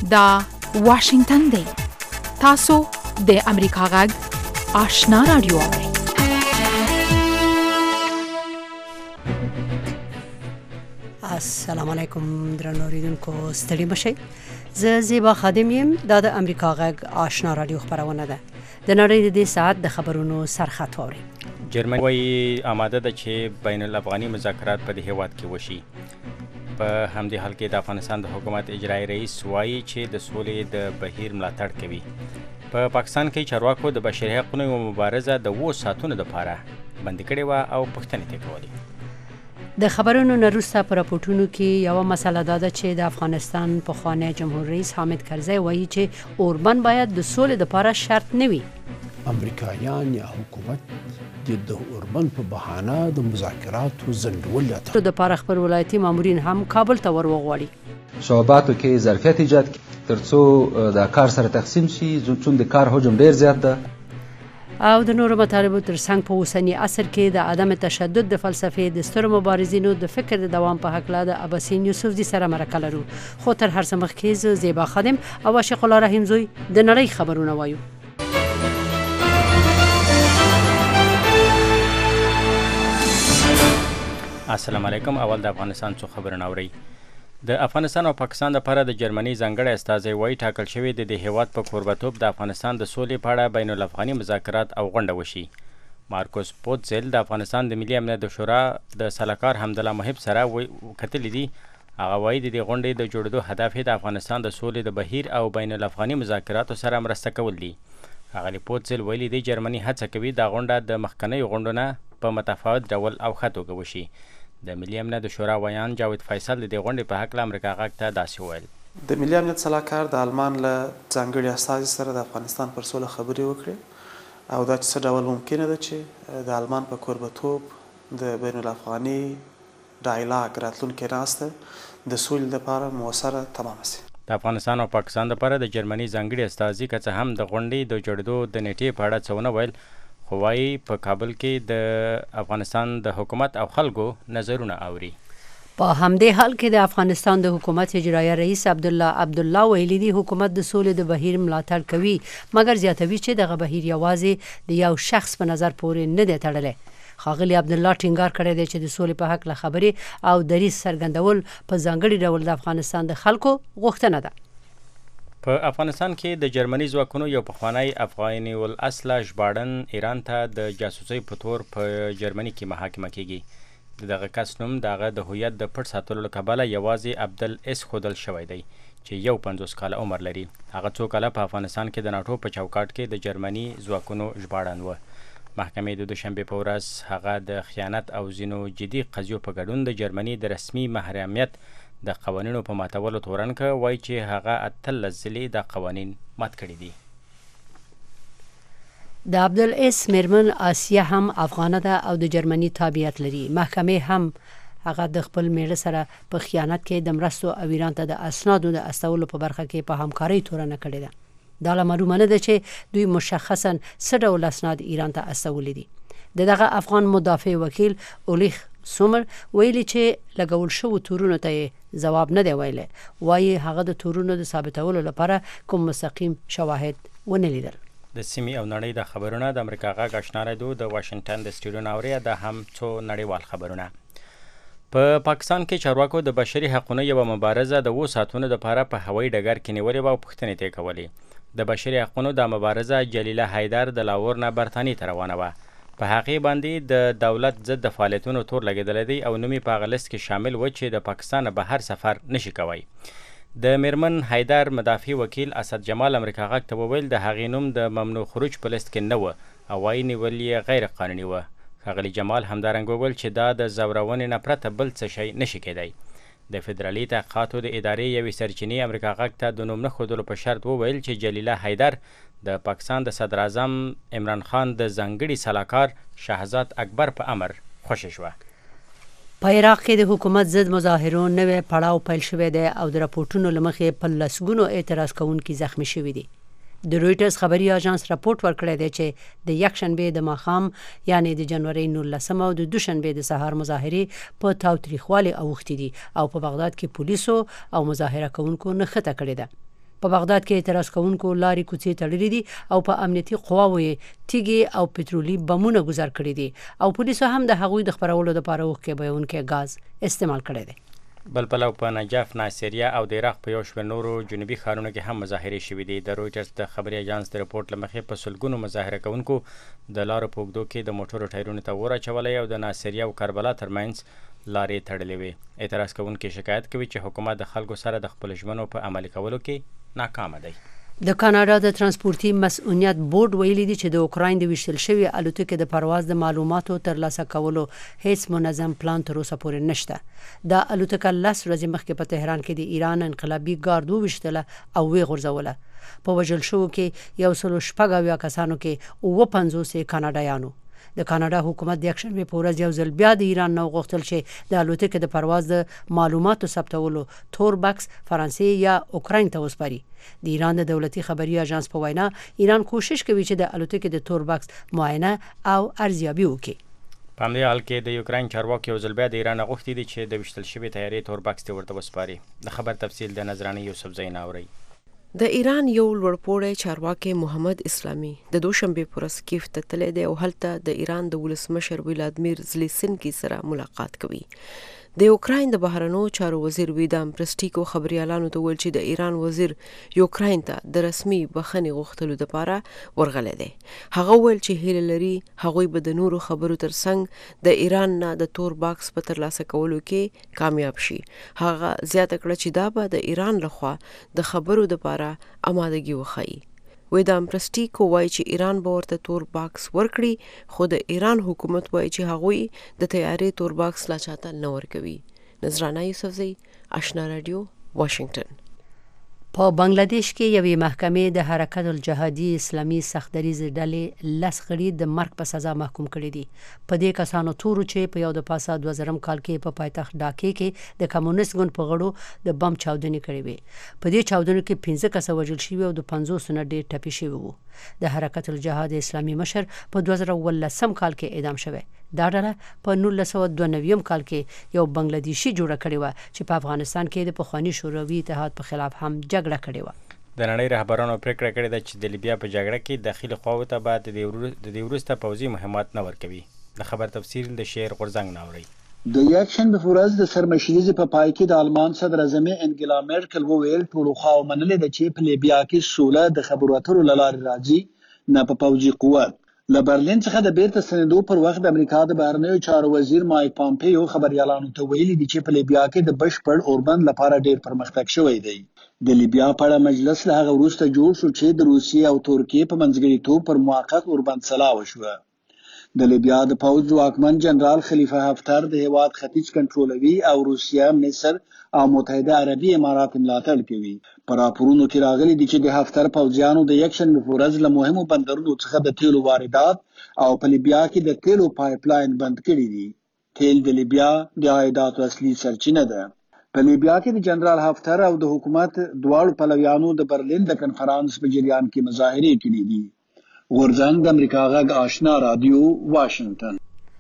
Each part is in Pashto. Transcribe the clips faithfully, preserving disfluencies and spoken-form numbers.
دا واشنگتن دی. تاسو د امریکا غږ آشنا رادیو اورئ. السلام علیکم درنو اوریدونکو، ستړي مشئ. زه زیبا خادم یم. دا د امریکا غږ آشنا رادیو خبرونه ده. د نړۍ د دې ساعت د خبرونو سرخط اورئ. جرمني وايي آماده ده چې بین الافغاني مذاکرات په دې هیواد کې وشي. په همدې حال کې د افغانستان د حکومت اجرایي رئیس وایي چې د سولې د بهیر ملاتړ کوي. په پا پاکستان کې چارواکو د بشري حقوقو یوه مبارزه د اوو ساعتونو لپاره بندي کړې وه او پوښتنې ترې کولې. د خبرونو نه وروسته په راپورټونو کې یوه مسله دا ده چې د افغانستان پخوانی جمهور رئیس حامد کرزی وایي چې اوربند باید د سولې لپاره شرط نه وي. امریکایان یا حکومت د اوربند په بهانه د مذاکراتو ځنډول د لپاره خپل ولایتي مامورین هم کابل ته ور وغواړي. شعباتو کې ظرفیت ایجاد ترڅو د کار سره تقسیم شي، چون د کار حجم ډیر زیات ده. او د نورو مطالبو ترڅنګ په اوسني عصر کې د عدم تشدد د فلسفې د سترو مبارزینو د فکر د دوام په هکله د اباسین یوسفزي سره مرکه لرو. خو تر هر څه مخکې زه زیبا خادم او عاشق الله رحیم زوی د نړۍ خبرونه وایو. السلام علیکم. اول د افغانستان څخه خبرونه اورئ. د افغانستان او پاکستان لپاره د جرمني ځانګړی استازی وایي ټاکل شوی د دې هیواد په کوربتوب د افغانستان د سولې په اړه بین الافغاني مذاکرات او غونډه وشي. مارکوس پوتزل د افغانستان د ملي امنیت د شورا د سلاکار حمدالله محب سره کتلي دي. هغه وایي د دې غونډې د جوړېدو هدف یې د افغانستان د سولې د بهیر او بین الافغاني مذاکراتو سره مرسته کول دي. ښاغلي پوتزل ویلي دی جرمني هڅه کوي دا غونډه د مخکنیو غونډو نه په متفاوت ډول او ښه توګه وشي. د ملي امنیت د شورا ویان جاوید فیصل د دې غونډې په هکله امریکا غږ ته داسې وویل. د ملي امنیت سلاکار د آلمان له ځانګړي استازي سره د افغانستان پر سوله خبرې وکړې او دا چې څه ډول ممکنه ده چې د آلمان په کوربتوب د بین الافغاني ډایلاګ راتلونکې ناسته د سولې لپاره مؤثره تمامه شي. د افغانستان او پاکستان لپاره د جرمني ځانګړي استازي که څه هم د غونډې د جوړېدو د نیټې په اړه څه ونه ویل، خو وایي په کابل کې د افغانستان د حکومت او خلکو نظرونه اوري. په همدې حال کې د افغانستان د حکومت اجرایي رئیس عبدالله عبدالله ویلي دی حکومت د سولې د بهیر ملاتړ کوي، مګر زیاتوي چې دغه بهیر یوازې د یو شخص په نظر پورې نه دی تړلی. ښاغلي عبدالله ټینګار کړی دی چې د سولې په هکله خبرې او دریځ څرګندول په ځانګړي ډول د افغانستان د خلکو غوښتنه ده. په افغانستان کې د جرمني ځواکونو یو پخوانی افغاني الاصله ژباړن ایران ته د جاسوسۍ په تور په جرمني کې محاکمه کیږي. د دغه کس نوم د هغه د هویت د پټ ساتلو له کبله یوازې عبدل اس ښودل شوی دی چې یو پنځوس کاله عمر لري. هغه څو کاله په افغانستان کې د ناټو په چوکاټ کې د جرمني ځواکونو ژباړن و. محکمې د دوشنبې په ورځ هغه د خیانت او ځینو جدي قضیو په ګډون د جرمني د رسمي محرمیت د قوانینو په ماتولو تورن که وایي چې هغه اتلس ځلې دا قوانین مات کړي دي. د عبدل اس میرمن آسیه هم افغانه ده او د جرمني تابعیت لري. محکمې هم هغه د خپل میړه سره په خیانت کې د مرستو او ایران ته د اسنادو د استولو په برخه کې په همکارۍ تورنه کړې ده. دا لا معلومه نه ده چې دوی مشخصا څه ډول اسناد ایران ته استولي دي. د دغه افغان مدافع وکیل اولیخ سومر ویلي چې لګول شوو تورونو ته ځواب نه دی ویلی. وایي هغه د تورونو د ثابتولو لپاره کوم مستقیم شواهد ونه لیدل. د سیمې او نړۍ د خبرونه د امریکا غږ آشنا رادیو د واشنګټن د سټوډیو نه اورئ. دا هم څو نړیوال خبرونه. په پا پاکستان کې چارواکو د بشري حقوقو یوه مبارزه د اوو ساعتونو لپاره په هوایي ډګر کې نیولې وه او پوښتنې ترې کولې. د بشري حقوقو د مبارزه جلیله حیدر د لاهور نه برطانیې ته روانه وه. په هغې باندې د دولت ضد د فعالیتونو تور لګېدلی دی او نوم یې په هغه لست کې شامل و چې د پاکستان نه بهر سفر نشي کوی. د میرمن حیدر مدافع وکیل اسد جمال امریکا غږ ته وویل د هغې نوم د ممنوع خروج په لست کې نه و او وایي نیول یې غیر قانوني و. ښاغلي جمال همدارنګه وویل چې دا د ځورونې نه پرته بل څه شی نشي کېدی. د فدرالي تحقیقاتو د ادارې یوې سرچینې امریکا غږ ته د نوم نه ښودلو په شرط وویل چې جلیله حیدر د پاکستان د صدر اعظم عمران خان د ځانګړي سلاکار شهزاد اکبر په امر خوشې شوه. په عراق کې د حکومت ضد مظاهرو نوی پړاو پیل شوی دی او د راپورټونو له مخې په لسګونو اعتراض کوونکي زخمی شوي دي. د رویټرز خبري اژانس راپورټ ورکړی دی چې د یکشنبې د ماښام یعنی د جنوري نولسمه او د دوشنبې د سهار مظاهرې په تاوتریخوالي اوښتې دي او په بغداد کې پولیسو او مظاهره کوونکو نښته کړې ده. په بغداد کې اعتراض کوونکو لارې کوڅې تړلې دي او په امنیتي قواوو یې تیږې او پټرولي بمونه گذار کړي دي او پولیسو هم د هغوی د خبرولو لپاره اوښکې بهونکي غاز استعمال کړی دی. بل پلو په نجف، ناصریه او د عراق په یو شمېر نورو جنوبي ښارونو کې هم مظاهرې شوې دي. د رویټرز د خبري اژانس د رپورټ له مخې په سلګونو مظاهره کوونکو د لارو په اوږدو کې د موټرو ټایرونو ته اور اچولی او د ناصریه او کربلا ترمنځ لارې تړلې وې. اعتراض کوونکي شکایت کوي چې حکومت د خلکو سره د خپلو ژمنو په عملي کولو کې ناکامه دی. د کاناډا د ترانسپورتي مسؤلیت بورډ ویلي دی چې د اوکراین د ویشتل شوی الوتکې د پرواز د معلوماتو ترلاسه کولو هیڅ منظم پلان تر اوسه پورې نشته. دا الوتکه لس ورځې مخکې په تهران کې د ایران انقلابي ګارد وویشتله او ویې غورځوله. په وژل شوو کې یو سل شپږ اویا کسانو کې اووه پنځوس کاناډایانو. د کاناډا حکومت د یکشنبه په ورځ یو ځل بیا د ایران نو غوښتل چې د الوتکې د پرواز د معلوماتو ثبتولو تور بکس فرانسې یا اوکراین ته وسپاري. د ایران د دولتي خبري اژانس په وینا ایران کوشش کوي چې د الوتکې د تور بکس معاینه او ارزیابي وکړي. په همدې حال کې د یوکراین چارواکي یو ځل بیا د ایران غوښتي دي چې د ویشتل شوي طیارې تور بکس ته ورته وسپاري. د خبر تفصیل د نظرانه یوسفزۍ نه اورئ. د ایران یو لوړپوړی چارواکي محمد اسلامي د دوشنبه پر ورځ کیف ته تللی دی او هلته د ایران د ولسمشر ولادیمیر زلیسنکي سره ملاقات کوي. د اوکراین د بهرنیو چارو وزیر ویدام پرسټیکو خبريالانو ته ویل چې د ایران وزیر یوکراین ته د رسمي بخښنې غوښتلو لپاره ورغلی دی. هغه ویل چې هیله لري هغوی به د نورو خبرو ترڅنګ د ایران نه د تور باکس په ترلاسه کولو کې کامیاب شي. هغه زیاته کړه چې دا به د ایران لخوا د خبرو لپاره آمادګي وښيي. ویدام پرسټیکو وایي چې ایران به ورته تور باکس ورکړي خو د ایران حکومت وایي چې هغوی د طیارې تور باکس لا چاته نه ورکوي. نظرانه یوسفزۍ، آشنا رادیو، واشنگټن. په بنگلاديش کې یوې محکمې د حرکت الجهادي اسلامي سختدریزې ډلې لس غړي د مرګ په سزا محکوم کړي دي. په دې کسانو تورو چې په یو د پاسه دوه زرم کال کې په پایتخت ډاکې کې د کمونیست ګوند په غړو د بم چاودنې کړې وې. په دې چاودنو کې پنځه کسه وژل شوي او د پنځوس نه ډېر ټپي شوي وو. د حرکت الجهاد اسلامي مشر په دوه زره اوولسم کال کې اعدام شوی. دا ډله په نولس سوه دوه نوي کال کې یو بنگلادیشي جوړه کړې وه چې په افغانستان کې د پخواني شوروي اتحاد په خلاف هم جګړه کړې وه. د نړۍ رهبرانو پریکړه کړې ده چې د لیبیا په جګړه کې داخلي خواو ته به د دې وروسته پوځي مهمات نه ورکوي. د خبر تفصیل د شعر غورځنګ نه اورئ. د یکشنبه په ورځ د سرمشریزې په پای کې د آلمان صدر اعظم انګلا میرکل وویل ټولو خواو منلې ده چې په لیبیا کې سوله د خبرو اترو له لارې راځي نه په پوځي قوت. له برلین څخه د بیرته ستنېدو پر وخت د امریکا د بهرنیو چارو وزیر مایک پامپیو خبريالانو ته ویلي دي چې په لیبیا کې د بشپړ اوربند لپاره ډېر پرمختګ شوی دی. د لیبیا په اړه مجلس له هغه وروسته جوړ شو چې د روسیې او ترکیې په منځګړیتوب پر موقت اوربند سلا وشوه. د لیبیا د پوځ ځواکمن جنرال خلیفه حفتر د هیواد ختیځ کنټرولوي او روسیه، مصر او متحده عربي امارات ملاتړ کوي. په راپورونو کې راغلي دي چې د حفتر پوځیانو د یکشنبه په ورځ له مهمو بندرونو څخه د تیلو واردات او په لیبیا کې د تیلو پایپ لاین بند کړي دي. تیل د لیبیا د عایداتو اصلي سرچینه ده. په لیبیا کې د جنرال حفتر او د حکومت دواړو پلویانو د برلین د کنفرانس په جریان کې مظاهرې کړي دي. غورځنګ د امریکا غږ آشنا رادیو، واشنگټن.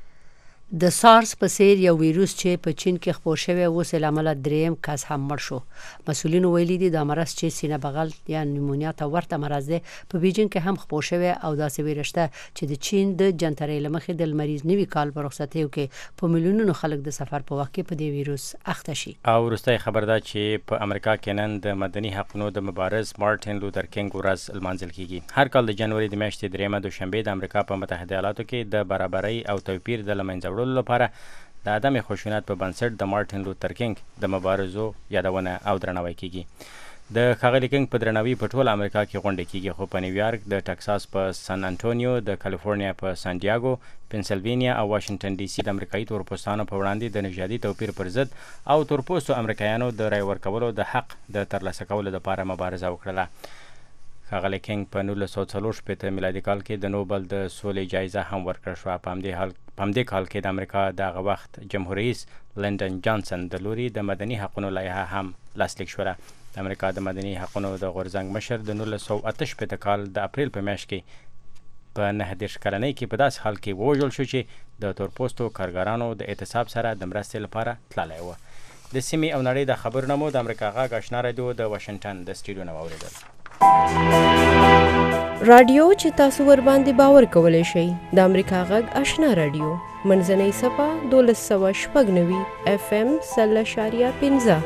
د سارس په څیر یو ویروس چې په چین کې خپور شوی اوس له امله دریم کس هم مړ شو. مسؤلینو ویلي دي د مرض چې سینه بغل یا نیمونیا ته ورته مرض دی په بیجینګ کې هم خپور شوی او داسې ویرشته چې د چین د جنترې لمخې د لمریز نوي کال په رخصتیو کې په میلیونونو خلک د سفر په وخت کې په دې ویروس اخته شي. او وروستۍ خبر ده چې په امریکا کې نن د مدني حقوقو د مبارز مارټین لوتر کینګ ورځ لمانځل کیږي. هر کال د جنوري د میاشتې دریمه دوشنبه د امریکا په متحده ایالاتو کې د برابرۍ او توپیر د له منځه وړلو لپاره د عدم خشونت په بنسټ د مارټین لوتر کینګ د مبارزو یادونه او درناوی کیږي. د ښاغلي کینګ په درناوي په ټول امریکا کې غونډې کیږي، خو په نیویارک، د ټکساس په سن انټونیو، د کالیفورنیا په سان ډیاګو، پنسلوینیا او واشنگټن ډي سي د امریکایي تورپوستانو په وړاندې د نژادي توپیر پر ضد او تورپوستو امریکایانو د رای ورکولو د حق د ترلاسه کولو لپاره مبارزه وکړله. ښاغلی کینګ په نولس سوه څلور شپېته میلادي کال کې د نوبل د سولې جایزه هم ورکړه شوه. په همدې حال په همدې کال کې د امریکا د هغه وخت جمهور رئیس لنډن جانسن د لوري د مدني حقوقو لایحه هم لاسلیک شوه. د امریکا د مدني حقوقو د غورځنګ مشر د نولس سوه اته شپېته کال د اپریل په میاشت کې په نهه دېرش کلنۍ کې په داسې حال کې ووژل شو چې د تورپوستو کارګرانو د اعتصاب سره د مرستې لپاره تللی و. د سیمې او نړۍ د خبرونه مو د امریکا غږ آشنا رادیو د واشنگټن د سټوډیو نه واورېدل. رادیو چې تاسو ور باندې باور کولی شئ د امریکا غږ آشنا رادیو منځنۍ صفه دولس سوه شپږ نوي اف ام سل اشاریه پنځه.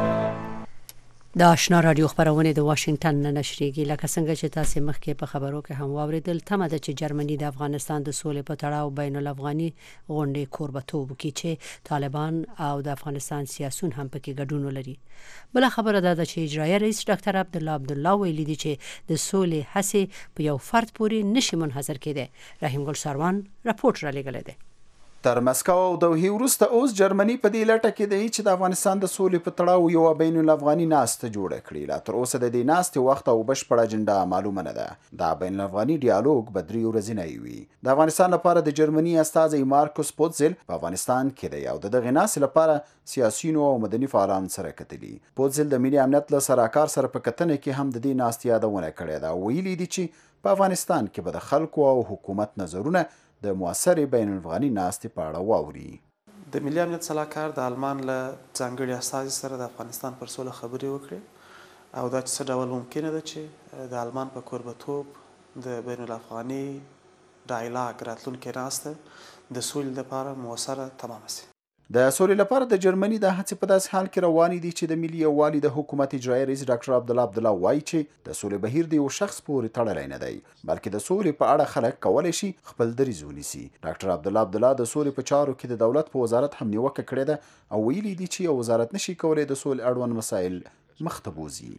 د آشنا رادیو خبرونه د واشنگټن نه نشریږي. لکه څنګه چې تاسو مخکې په خبرو کې هم واوریدل، تمه ده چې جرمني د افغانستان د سولې په تړاو بین الافغاني غونډې کوربتوب وکړي چې طالبان او د افغانستان سیاسون هم پکې ګډون ولري. بل خبره ده چې اجرایي رئیس ډاکټر عبدالله عبدالله ویلي دی چې د سولې هڅې په یو فرد پورې نشي منحصر کېدی. رحیم ګل ساروان راپورټ را لېږلی دی. تر مسکو او دوحې وروسته اوس جرمني په دې لټه کې دی چې د افغانستان د سولې په تړاو یوه بین الافغاني ناسته جوړه کړي. لا تر اوسه د دې ناستې وخت او بشپړه اجنډا معلومه نه ده. دا بین الافغاني ډیالوګ به درې ورځنی وي. د افغانستان لپاره د جرمني استازی مارکوس پوتزل په افغانستان کې دی او د دغې ناستې لپاره سیاسیونو او مدني فعالانو سره کتلي. پوتزل د ملي امنیت له سراکار سره په کتنه کې هم د دې ناستې یادونه کړې ده. ویلي دي چې په افغانستان کې به د خلکو او حکومت نظرونه د موثرې بین الافغاني ناستې په اړه واوري. د ملي امنیت سلاکار د آلمان له ځانګړي استازي سره د افغانستان پر سوله خبرې وکړې او دا چې څه ډول ممکنه ده چې د آلمان په کوربتوب د بین الافغاني ډایلاګ راتلونکې ناسته د سولې لپاره مؤثره تمامه شي. د سولې لپاره د جرمني د هڅې په داسې حال کې روانې دي چې د ملي یووالي د حکومت اجرایي رئیس ډاکټر عبدالله عبدالله وایي چې د سولې بهیر د یو شخص پورې تړلی نه دی، بلکې د سولې په اړه خلک کولی شي خپل دریځ ونیسي. ډاکټر عبدالله عبدالله د سولې په چارو کې د دولت په وزارت هم نیوکه کړې ده او ویلي دي چې یو وزارت نشي کولی د سولې اړوند مسایل مخته بوځي.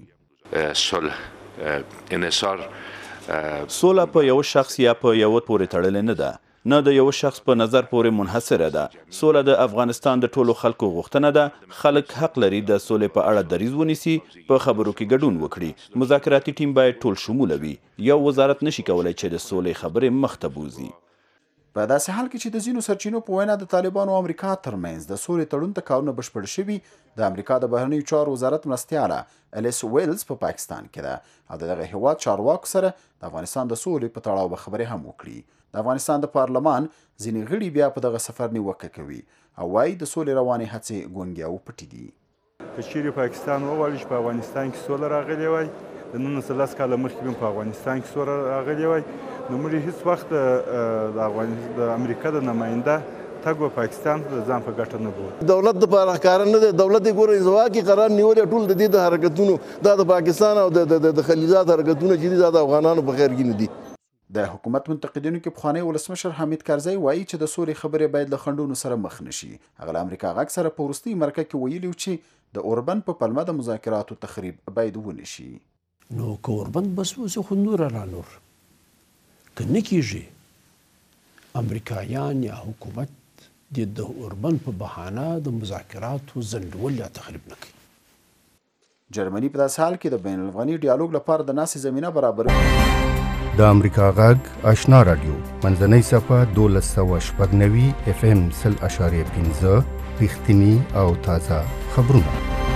سوله په یو شخص یا په یو پورې تړلې نه ده، نه د یو شخص په نظر پورې منحصره ده. سوله د افغانستان د ټولو خلکو غوښتنه ده. خلک حق لري د سولې په اړه دریځ ونیسي، په خبرو کې ګډون وکړي. مذاکراتي ټیم باید ټول شموله وي. یو وزارت نشي کولی چې د سولې خبرې مخته بوځي. په داسې حال کې چې د ځینو سرچینو په وینا د طالبانو او امریکا ترمنځ د سولې تړون ته کارونه بشپړ شوي، د امریکا د بهرنیو چارو وزارت مرستیاله الیس ویلز په پاکستان کې ده او د دغه هیواد چارواکو سره د افغانستان د سولې په تړاو به خبرې هم وکړي. د افغانستان د پارلمان ځینې غړي بیا په دغه سفر نیوکه کوي او وایي د سولې روانې هڅې ګونګې او پټې دي. که چیرې پاکستان وغواړي چې په افغانستان کې سوله راغلې وای، د نولس لس کاله مخکې هم په افغانستان کې سوله راغلې وای، نو موږ هېڅ وخت د امریکا د نماینده تګ به پاکستان ته د ځان په ګټه نه بولي. دولت دپاره ښکاره نه دی. دولت یې ګوره انزوا کې قرار نیولی ټول د دې د حرکتونو دا د پاکستان او د خلیجات حرکتونه چې دي دا د افغانانو په خیر کې نه دي. د حکومت منتقدینو کې پخوانی ولسمشر حمید کرزی وایي چې د سولې خبرې باید له خنډونو سره مخ نشي. هغه له امریکا غږ سره په وروستۍ مرکه کې ویلي چې د اوربن په پلمه د مذاکراتو تخریب باید ونشي. نو که اوربن بس وسه خو نور را نور که نه کېږي، امریکایان یا حکومت د د اوربن په بهانه د مذاکراتو ځنډول یا تخریب نه کوي. جرمني په داسې حال کې د بین الافغاني ډیالوګ لپاره د ناستې زمینه برابروي. د امریکا غږ آشنا رادیو منځنۍ صفه دولس سوه شپږ نوي اف ام سل اشاریه پنځه رښتیني او تازه خبرونه.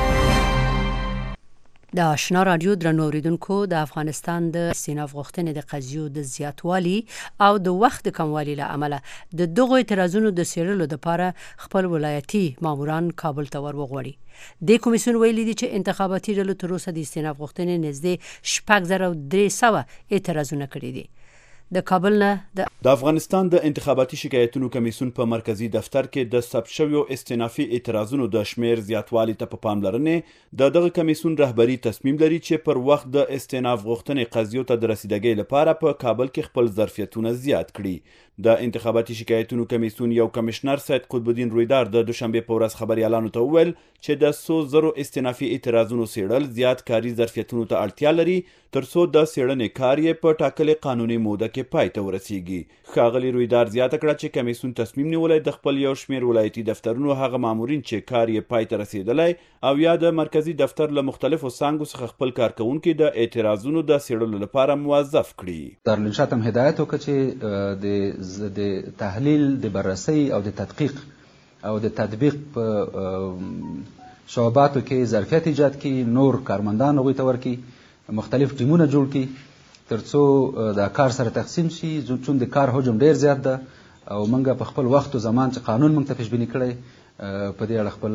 د آشنا رادیو درنو اوریدونکو، د افغانستان د استیناف غوښتنې د قضیو د زیاتوالي او د وخت د کموالي له امله د دغو اعتراضونو د څیړلو لپاره خپل ولایتي ماموران کابل ته ور وغواړي. د کمیسیون ویلي دي چې انتخاباتي ډلو تر اوسه د استیناف غوښتنې نږدې شپږ زره درې سوه اعتراضونه کړي دي. د کابل نه د افغانستان د انتخاباتي شکایتونو کمیسیون په مرکزی دفتر کې د ثبت شویو استینافي اعتراضونو د شمیر زیاتوالي ته په پاملرنې د دغه کمیسیون رهبری تصمیم لري چې پر وخت د استیناف غوښتنې قضیو ته د رسیدګۍ لپاره په کابل کې خپل ظرفیتونه زیات کړي. د انتخاباتي شکایتونو کمیسیون یو کمشنر سید قطب الدین رویدار د دوشنبه په ورځ خبريالانو ته وویل چې د څو زرو استینافي اعتراضونو څیړل زیات کاري ظرفیتونو ته اړتیا لري ترڅو د څیړنې کار یې په ټاکلې قانوني موده کې پای ته ورسیږي. ښاغلي رویدار زیاته کړه چې کمیسیون تصمیم نیولی د خپل یو شمیر ولایتي دفترونو هغه مامورین چې کار یې پای ته رسیدلی او یا د مرکزی دفتر له مختلفو څانګو څخه خپل کارکوونکي د اعتراضونو د څیړلو لپاره موظف کړي. دارالانشات هم هدایت وکړه چې د تحلیل، د بررسۍ او د تدقیق او د تطبیق په شعباتو کې ظرفیت ایجاد کړي، نور کارمندان هغوی ته ورکړي، مختلف ټیمونه جوړ کړي ترڅو دا کار سره تقسیم شي. چون د کار حجم ډیر زیات ده او موږ په خپل وخت او زمان چې قانون موږ ته پیشبیني کړی په دې اړه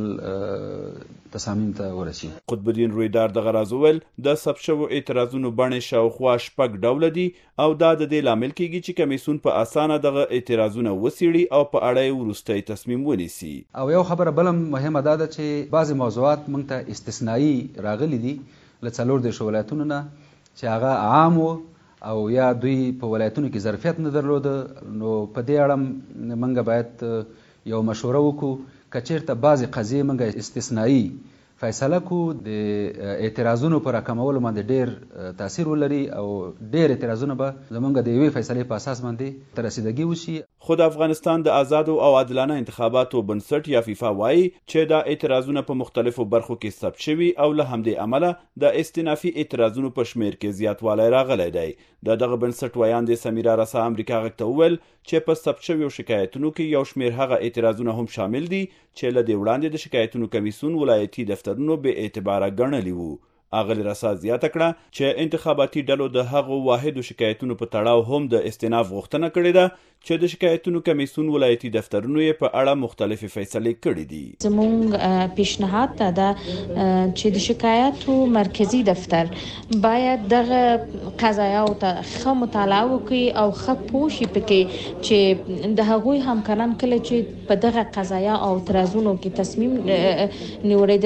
خپل تصامیم ته ورسي. قطب الدین رویدار دغه راز وویل د ثبت شوو اعتراضونو بڼې شاوخوا شپږ ډوله دي او دا د دې لامل کیږي چې کمیسیون په اسانه دغه اعتراضونه وڅیړي او په اړه یې وروستی تصمیم ونیسي. او یو خبره بل مهمه ده چې بعضې موضوعات موږ ته استثنایی راغلي دي له څلور دېرشو ولایتونو نه چې هغه عام وو او یا دوی په ولایتونو کې ظرفیت نه درلوده، نو په دې اړه موږ باید یو مشوره وکړو که چېرته بعضې قضیې موږ استثنایی فیصله کو د اعتراضونو پر راکمولو باندې ډېر تاثیر ولري او ډېر اعتراضونه به زموږ د یوې فیصلې په اساس باندې ته رسیدګي وشي. خو د افغانستان د آزادو او عادلانه انتخاباتو بنسټ یا فیفا وایي چې دا اعتراضونه په مختلفو برخو کې ثبت شوي او له همدې امله د استنافي اعتراضونو په شمیر کې زیاتوالی راغلی دی. د دغه بنسټ ویاندې سمیرا رسا امریکا غږ ته وویل چې په ثبت شویو شکایتونو کې یو شمیر هغه اعتراضونه هم شامل دي چې له دې وړاندې د شکایتونو کمیسیون ولایتي دفترونو بې اعتباره ګڼلي وو. اغلی رسا زیاته کړه چې انتخاباتي ډلو د هغو واحدو شکایتونو په تړاو هم د استئناف غوښتنه کړې ده چې د شکایتونو کمیسیون ولایتي دفترونو یې په اړه مختلفې فیصلې کړې دي. زموږ پیشنهاد ته ده چې د شکایتو مرکزی دفتر باید دغه قضایاو ته ښه مطالعه وکړي او ښه پوه شي پکې چې د هغوی همکاران کله چې په دغه قضایا او اعتراضونو کې تصمیم نیولې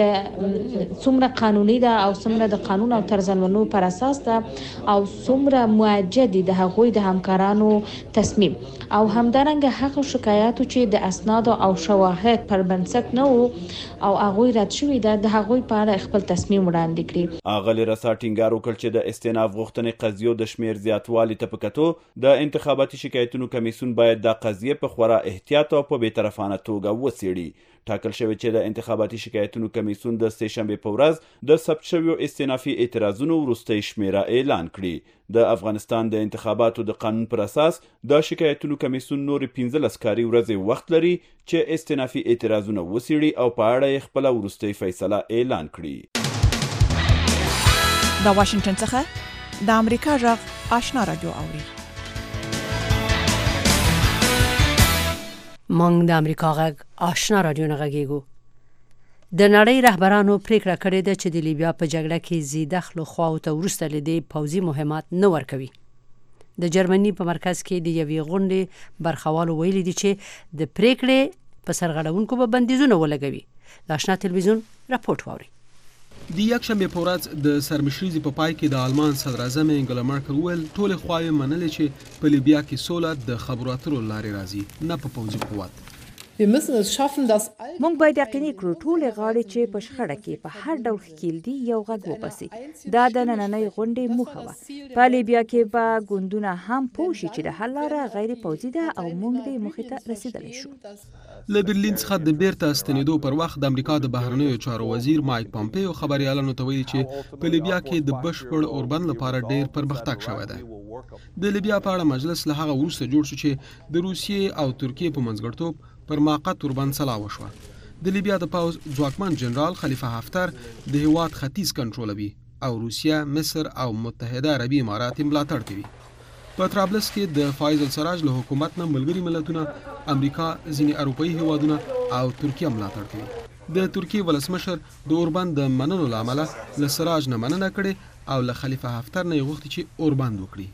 ده څومره قانوني ده او څومره د قانون او طرزالعملونو پر اساس ده او څومره موجد د هغوی د همکارانو تصمیم او همدارنګه هغه شکایاتو چې د اسناد او شواهد پر بنسټ نه وو او هغه رد شوی ده د هغه په اړه خپل تصمیم وړاندې کړي. اغلی رسا ټینګار وکړ چې د استئناف غوښتنې قضیو د شمیر زیاتوالي ته په کتو د انتخاباتي شکایتونو کمیسیون باید دا قضیه په خورا احتیاط او په بی‌طرفانه توګه وڅیړي. ټاکل شوی چې د انتخاباتي شکایتونو کمیسیون د سه شنبې په ورځ د ثبت شویو استئنافي اعتراضونو وروستی شمیره اعلان کړي. د افغانستان د انتخاباتو د قانون پر اساس د شکایتونو کمیسیون نورې پنځلس کاري ورځې وخت لري چې استئنافي اعتراضونه وڅیړي او په اړه یې خپله وروستۍ فیصله اعلان کړي. د واشنگټن څخه د امریکا غږ آشنا رادیو اوري. مونږ د امریکا غږ آشنا رادیو نه غږیږو. د نړۍ رهبرانو پریکړه کړې ده چې د لیبیا په جګړه کې زیدخلو خواو ته وروسته لیدي پوځي مهمات نه ورکوي. د جرمني په مرکز کې د یوې غونډې برخوالو ویلي دي چې د پریکړې په سرغړونکو به بندیزونه ولګوي. د آشنا تلویزیون راپورټ واوري. د یکشنبه په ورځ د سرمشریزي په پای کې د آلمان صدر اعظم انګلا مرکل ویل ټول خواوې منلې چې په لیبیا کې سوله د خبرو اترو لارې راځي نه په پوځي قوت. مونږ باید یقیني کړو ټول غاړي چې په شخړه کې په هر ډول ښکیل دي یو غږ وباسي. دا د نننۍ غونډې موخه وه. په لیبیا کې به ګوندونه هم پوه شي چې د حل لاره غیر پوځي ده او مونږ دې موخې ته رسیدلی شو. له برلین څخه د بیرته ستنېدو پر وخت د امریکا د بهرنیو چارو وزیر مایک پامپیو خبريالانو ته ویلي چې په لیبیا کې د بشپړ اوربند لپاره ډېر پرمختګ شوی دی. د لیبیا په اړه مجلس له هغه وروسته جوړ شو چې د روسیې او ترکیې په منځګړیتوب پر موقت اوربند سلا وشوه. د لیبیا د پوځ ځواکمن جنرال خلیفه حفتر د هیواد ختیځ کنټرولوي او روسیه، مصر او متحده عربي امارات ملاتړ کوي. په طرابلس کې د فایز السراج له حکومت نه ملګري ملتونه، امریکا، ځینې اروپایي هیوادونه او ترکیه ملاتړ کوي. د ترکیې ولسمشر د اوربند د منلو له امله له سراج نه مننه کړې او له خلیفه حفتر نه یې غوښتي چې اوربند وکړي.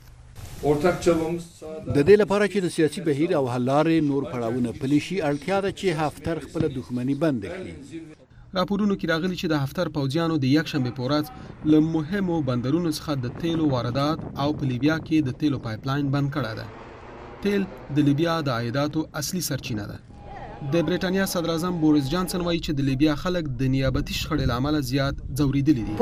د دې لپاره چې د سیاسي بهیر او حل لارې نور پړاوونه پلي شي اړتیا ده چې حفتر خپله دښمني بند کړي. راپورونو کې راغلي چې د حفتر پوځیانو د یکشنبه په ورځ له مهمو بندرونو څخه د تیلو واردات او په لیبیا کې د تیلو پایپلاین بند کړی دی. تیل د لیبیا د عایداتو اصلي سرچینه ده. د بریټانیا صدر اعظم بوریس جانسن وایي چې د لیبیا خلک د نیابتي شخړې له امله زیات ځورېدلي دي.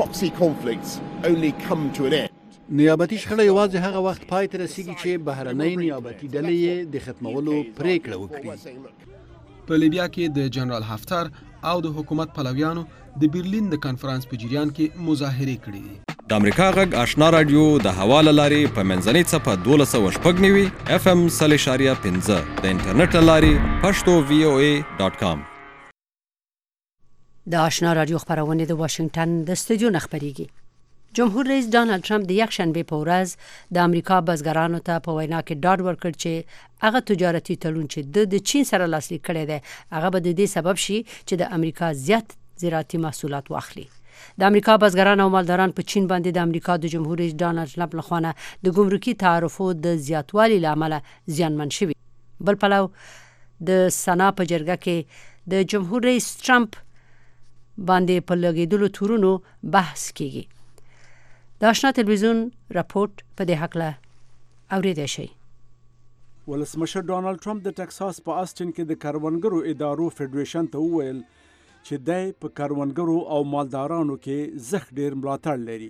نیابتي شخړه یوازې هغه وخت پای ته رسیږي چې بهرنۍ نیابتي ډلې یې د ختمولو پریکړه وکړي. په لیبیا کې د جنرال حفتر او د حکومت پلویانو د برلین د کانفرنس په جریان کې مظاهرې کړې دي. د امریکا غږ آشنا رادیو د حواله لارې په منځنۍ څپه دولس سوه شپږ نوي اف ام سل اشاریه پنځه د انټرنیټ له لارې پښتو وی او ای ډاټ کام. د آشنا رادیو خبرونه د واشنگټن د استودیو نه خبرېږي. جمهور رئیس ډانلډ ټرمپ د یک شنبه په ورځ د امریکا بزګرانو ته په وینا کې ډاډ ورکړ چې هغه تجارتي تړون چې د چین سره لاسلیک کړی دی هغه به د دې سبب شي چې د امریکا زیات زراعتي محصولات واخلي. د امریکا بزګران او مالداران په چین باندې د امریکا د جمهور رئیس ډانلډ ټرمپ لخوا د ګمرکي تعرفو د زیاتوالي لامل زیانمن شوي. بل پلو د سنا په جرګه کې د جمهور رئیس ټرمپ باندې په لګیدلو تورونو بحث کیږي. د آشنا تلویزیون راپورټ په دې حق اوریدئ شئ. ولسمشر ډانلډ ټرمپ د ټکساس په آسټن کې د کروندګرو ادارو فدریشن ته وویل چې دی په کروندګرو او مالدارانو کې زښت ډیر ملاتړ لري.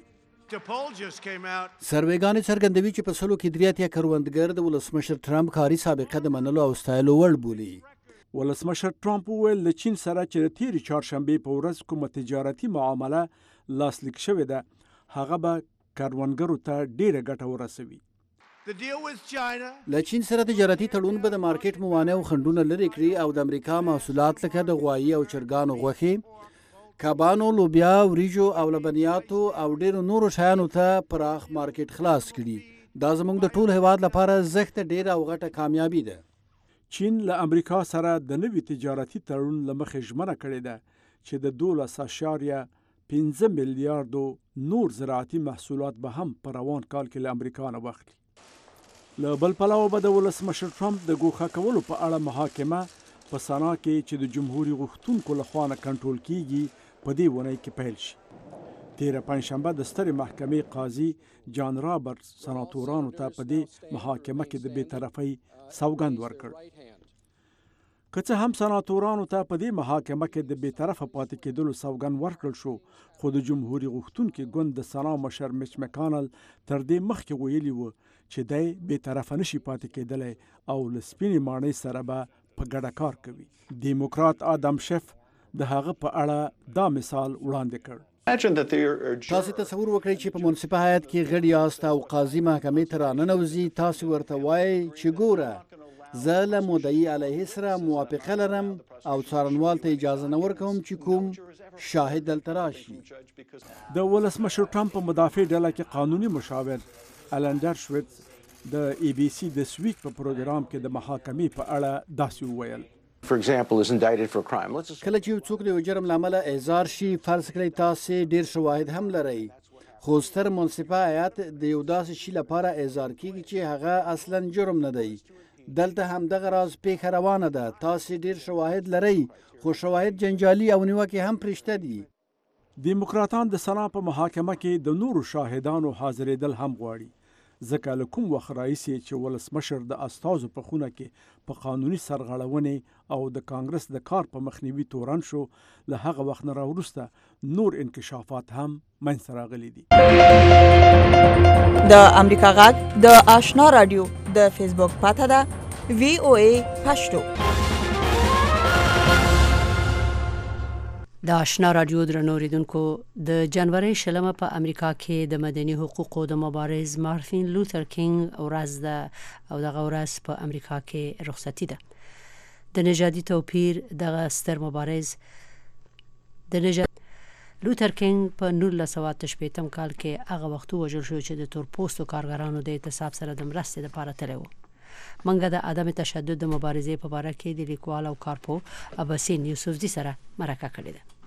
سروېګانې څرګندوي چې په سلو کې درې اتیا کروندګر د ولسمشر ټرمپ کاري سابقه د منلو او ستایلو وړ بولي. ولسمشر ټرمپ وویل له چین سره چې د تیرې چهارشنبې په ورځ کومه تجارتي معامله لاسلیک شوې ده هغه به کروندګرو ته ډیره ګټه ورسوي. له چین سره تجارتي تړون به د مارکیټ موانع او خنډونه لرې کړي او د امریکا محصولات لکه د غوایي او چرګانو غوښې، کبانو، لوبیا، وریجو او لبنیاتو او ډیرو نورو شیانو ته پراخ مارکیټ خلاص کړي. دا زموږ د ټول هیواد لپاره زښته ډیره او غټه کامیابي ده. چین له امریکا سره د نوي تجارتي تړون له مخې ژمنه کړې ده چې د دولس اعشاریه پنځه میلیارډو نور زراعتي محصولات به هم په روان کال کې له امریکا نه واخلي. له بل پلوه به د ولسمشر ټرمپ د ګوښه کولو په اړه محاکمه په سنا کې چې د جمهوري غوښتونکو لخوا نه کنټرول کیږي په دې اونۍ کې پیل شي. تیره پنجشنبه د سترې محکمې قاضي جان رابرټس سناتورانو ته په دې محاکمه کې د بېطرفۍ سوګند ورکړ. که څه هم سناتورانو ته په دې محاکمه کې د بېطرفه پاتې کېدلو سوګند ورکړل شو خو د جمهوري غوښتونکي ګوند د سنا مشر میچ مکانل تر دې مخکې ویلي و چې دی بېطرفه نشي پاتې کېدلی او له سپینې ماڼۍ سره به په ګډه کار کوي. دیموکرات آدم شف د هغه په اړه دا مثال وړاندې کړ. تاسو تصور وکړئ چې په منصفه هیئت کې غړي یاست او قاضي محکمې ته راننوځي، تاسو ورته وایئ چې ګوره زه له مدعي علیه سره موافقه لرم او څارنوال ته اجازه نه ورکوم چې کوم شاهد دلته راشي. د ولسمشر ټرمپ په مدافع ډله کې قانوني مشاور الن ډرشویټز د ای بي سي د سویک په پروګرام کې د محاکمې په اړه داسې وویل. کله چې یو څوک د یو جرم له امله احضار شي فرض کړئ تاسې ډیر شواهد هم لرئ خو ستر منصفه هیئت د یو داسې شي لپاره احضار کیږي چې هغه اصلا جرم نه دی. دلته همدغه راز پیښه روانه ده. تاسې ډیر شواهد لرئ خو شواهد جنجالي او نیوکې هم پرشته دي. دیموکراتان د سنا په محاکمه کې د نورو شاهدانو حاضرېدل هم غواړي ځکه له کوم وخت راهیسې چې ولسمشر د استازو په خونه کې په قانوني سرغړونې او د کانګرس د کار په مخنیوي تورن شو له هغه وخت نه راوروسته نور انکشافات هم منځته راغلي دي. د امریکا غږ د آشنا رادیو د فیسبوک پاته ده وی او ای پښتو. د آشنا رادیو درنو اوریدونکو د جنوري شلمه په امریکا کې د مدني حقوقو د مبارز مارتین لوتر کینګ ورځ ده او دغه ورځ په امریکا کې رخصتي ده. د نژادي توپیر دغه ستر مبارز د نژاد لوتر کینګ په نولس سوه اته شپیتم کال کې هغه وخت وژل شو چې د تور پوستو کارګرانو د اعتصاب سره د مرستې لپاره تللی و. منګه د عدم تشدد د مبارزې په باره کې د لیکوال او کارپو اباسین یوسفزي سره مرکه کړې ده.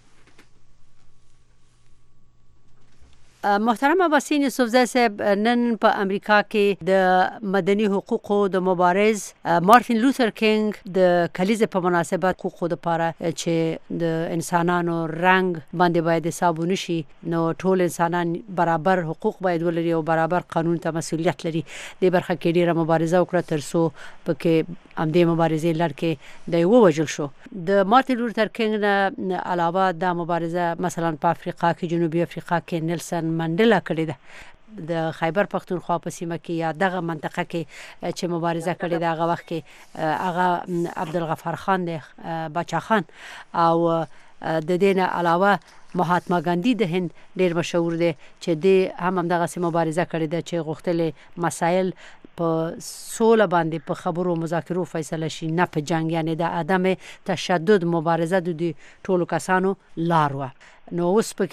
محترم اباسین یوسفزی صاحب، نن په امریکا کې د مدني حقوقو د مبارز مارتین لوتر کینګ د کلیزې په مناسبت حقوقو لپاره چې د انسانانو رنګ باندې باید حساب ونشي، نو ټول انسانان برابر حقوق باید ولري او برابر قانون ته مسؤلیت لري. د برخه کې ډیره مبارزه وکړه تر څو پکې همدې مبارزې لړ کې دی ووژل شو. د مارتین لوتر کینګ نه علاوه دا مبارزه مثلا په افریقا کې، جنوبي افریقا کې نیلسن منډلا کړې ده. د خیبر پختونخوا په سیمه کې یا دغه منطقه کې چې مبارزه کړې ده هغه وخت کې هغه عبدالغفار خان دی، باچا خان، او د دې نه علاوه مهاتما ګاندي د هند ډیر مشهور دی چې د هم همدغسې مبارزه کړې ده چې غوښتلې مسایل په سوله باندې په خبرو او مذاکرو فیصله شي، نه په جنګ. یعنې د عدم تشدد مبارزه د دې ټولو کسانو لار وه. نو اوس په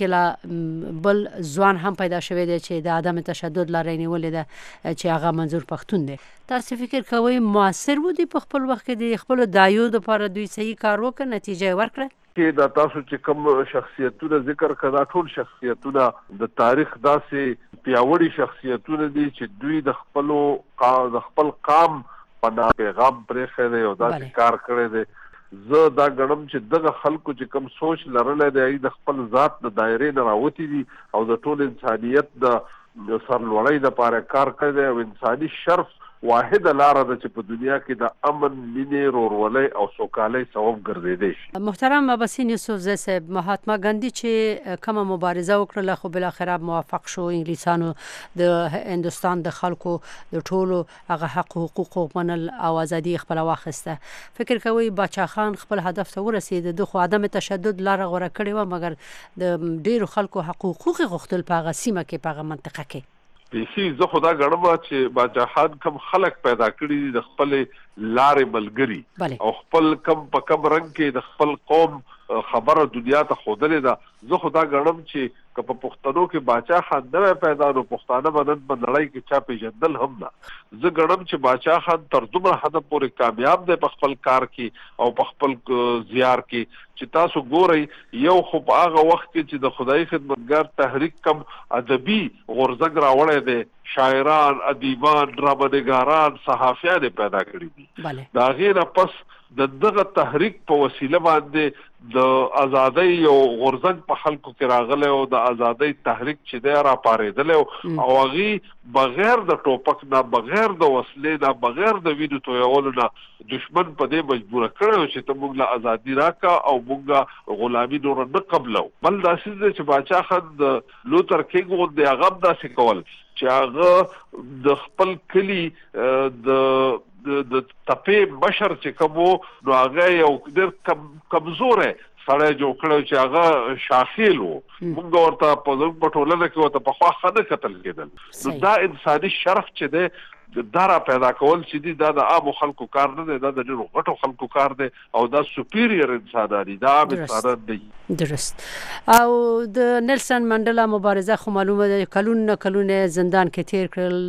کې بل ځوان هم پیدا شوی دی چې د عدم تشدد لارې نیولې ده چې هغه منظور پښتون دی. تاسو فکر کوئ موثر و دی په خپل وخت کې د خپل دایو د لپاره دوی صحیح کار وکړ نتیجه ورکړه؟ کې دا تاسو چې کوم شخصیتونه ذکر کړه ټول شخصیتونه د تاریخ داسې پیاوړي شخصیتونه دي چې دوی د خپل د خپل قام په پیغام پرې خره او دا کار کړی دی. زه دا غنم چې دغه خلکو چې کوم سوچ لرلې دی د خپل ذات د دایرې نه راوتی دي او د ټول انسانیت د سرلوړۍ لپاره کار کوي او انساني شرف واحد لاره ده چې په دنیا کې د امن مینې ورولۍ او سوکالۍ سبب ګرځېدی شي. محترم اباسین یوسفزی صاحب، مهاتما ګاندی چې کومه مبارزه وکړه خو بل اخر موافق شو انګلیسانو د هندستان د خلکو د ټولو هغه حق حقوق منل او ازادي خپل واخسته. فکر کوي باچا خان خپل هدف ته ورسید د خو عدم تشدد لاره غوړه کړې و مګر د ډیرو خلکو حقوق غوښتل په هغه سیمه کې په هغه منطقه کې. پیسي زه خدا غړم چې باچا خان کم خلق پیدا کړی د خپل لارې ملګری او خپل کم په کم رنگ کې د خپل قوم خبره دنیا ته خودلې ده. زه خدا غړم چې که په پښتنو کې باچا خان نه پیدا نو پښتانه بدن په نړۍ کې چا پیژندل هم نه. زه غړم چې باچا خان تر دومره حد پورې کامیاب دی په خپل کار کې او په خپل زیار کې چې تاسو ګورئ یو خو په هغه وخت کې چې د خدای خدمتګار تحریک کم ادبي غورځنګ راوړی دی، شاعران، ادیبان، ډرامه‌نګاران، صحافیان پیدا کړي دي. دا غیر پس د دغه تحریک په وسیله باندې د ازادۍ او غورځنګ په خلکو کې راغلی او د ازادۍ تحریک چې دی را پارېدلی او هغې بغیر د ټوپک نه، بغیر د وسلې نه، بغیر د وینو تویولو نه دشمن په دې مجبوره کړی چې ته موږ له ازادي راکړه او موږ غلامي نور نه قبلو. بل داسې دی چې باچا خان د لوتر کینګ غوندې هغه هم داسې کول چې هغه د خپل کلي د د تپې مشر چې کوم نو هغه یو ډېر کم کمزوره سړی جوړ کړی چې هغه شاخیل و. موږ ورته په زموږ په ټولنه کې ورته پخوا ښه نه کتل کېدل. نو دا انساني شرف چې دی دا را پیدا کول چې دي دا د عامو خلکو کار نه دی، دا د ډېرو غټو خلکو کار دی او دا سوپیریر انسانان دي، دا عام انسانان دي. درست. او د نیلسن منډلا مبارزه خو معلومه ده کلونه کلونه زندان کې تیر کړل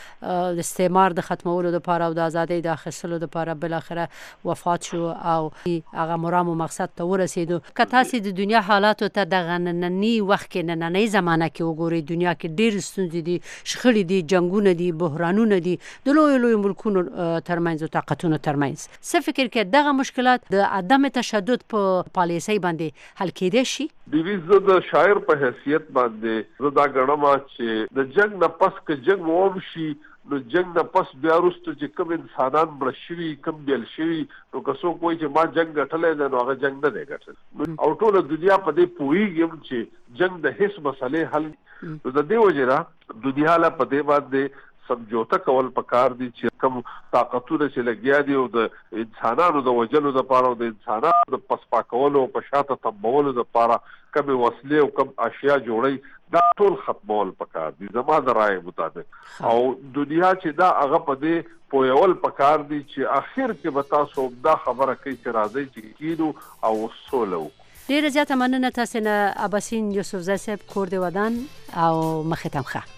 د استعمار د ختمولو لپاره او د ازادۍ د اخیستلو لپاره، بل اخره وفات شو او هغه مرام مقصد ته ورسېدو. که تاسو د دنیا حالاتو ته د ننني وخت کې نننۍ زمانه کې وګورئ، دنیا کې ډېر ستونزې دي، شخړې دي، جنگونه دي، بحرانونه دي د لوی لوی ملکونو ترمنځ او طاقتونو ترمنځ. څه فکر کې دغه مشکلات د عدم تشدد په پالیسۍ باندې حل کېدای شي؟ دیوی زه د شاعر په حیثیت باندې زه دا ګڼم چې د جنگ نه پس که جنگ ووم شي نو جنگ نه پس بیا وروسته چې کوم انسانان مړه شوي، کوم بیل شوي، نو که څوک وایي چې ما جنگ ګټلی دی نو هغه جنگ نه دی ګټلی او ټوله دنیا په دې پوهېږي هم چې جنگ د هیڅ مسلې حل نو د دې وجې نه دنیا له په دې باندې سمجوته کول پکار دي چې کوم طاقتونه چې لګیا دي او د انسانانو د وجلو لپاره او د انسانانو د پسپا کولو او په شاته تمبولو لپاره کوم وسلې او کوم اشیاء جوړي دا ټول ختمول پکار دي زما د رائے مطابق. او دنیا چې دا هغه په دې پویول پکار دي چې اخر کې به تاسو دا خبره کوي چې راځي چې کینو او سولو. ډیره زیاته مننه تاسو نه اباسین یوسفزی صاحب، کور دې ودان او مخې ته ښه.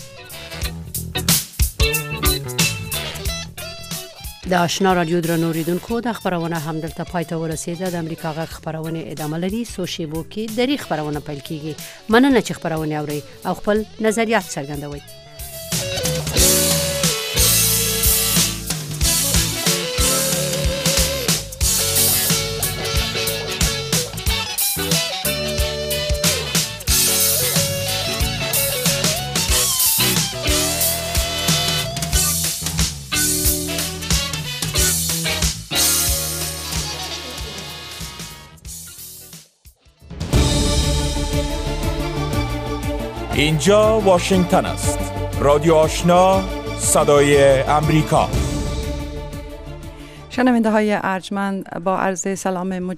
د آشنا رادیو درنو اوریدونکو د خبرونه هم دلته پای ته ورسیده. د امریکا غږ خبرونه ادامه لري. سو شیبو کې د ری خبرونه پیل کیږي. مننه چې خبرونه اوري او خپل نظریات څرګندوي. اینجا واشنگتن است. رادیو آشنا، صدای امریکا. شنونده های ارجمند، با عرض سلام مجدد